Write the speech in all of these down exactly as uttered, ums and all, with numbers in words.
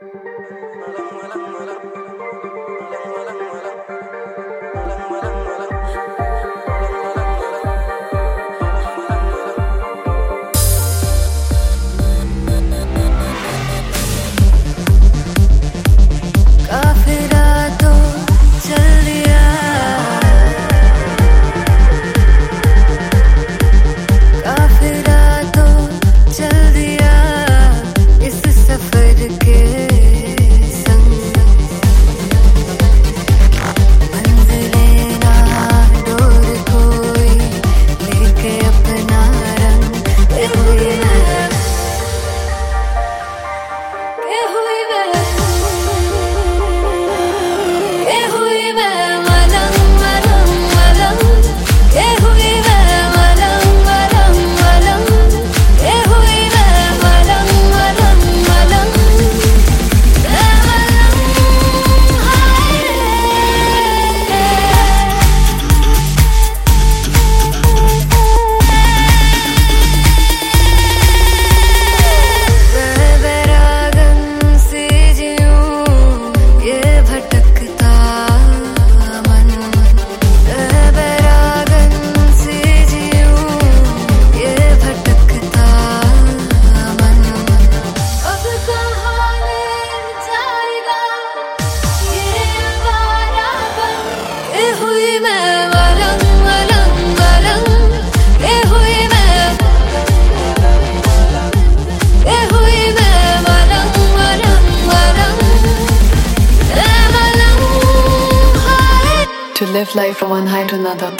To live life from one high to another.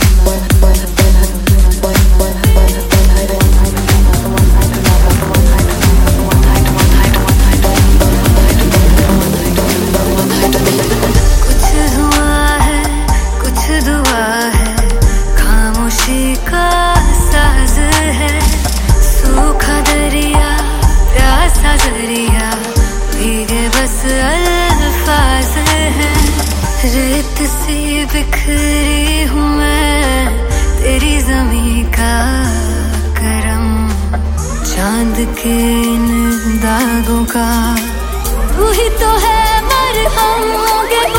कुछ हुआ है, कुछ दुआ है, खामोशी का साज है, सूखा दरिया, प्यासा दरिया, भीगे बस अल्फाज है, रेत सी बिखरी हूँ मैं, तेरी ज़मीं का करम, चांद के इन दागों का, तू ही तो है मरहम।